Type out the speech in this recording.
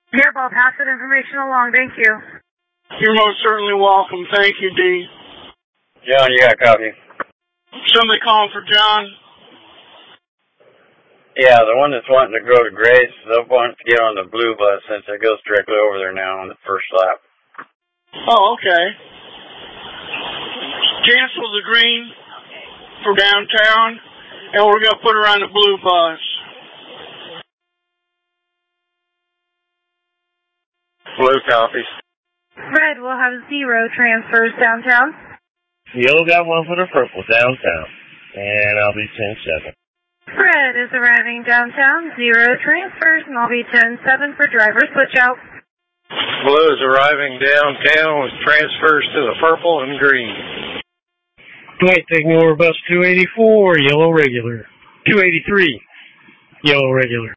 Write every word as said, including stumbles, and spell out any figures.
Here, I'll pass that information along. Thank you. You're most certainly welcome. Thank you, Dee. John, you got a copy? Somebody calling for John? Yeah, the one that's wanting to go to Grace, they'll want to get on the blue bus since it goes directly over there now on the first lap. Oh, okay. Cancel the green for downtown, and we're going to put her on the blue bus. Blue copies. Red will have zero transfers downtown. Yellow got one for the purple downtown, and I'll be ten seven. Red is arriving downtown, zero transfers, and I'll be ten seven for driver switch out. Blue is arriving downtown with transfers to the purple and green. Dwight taking over bus two eighty-four, yellow regular. two eighty-three, yellow regular.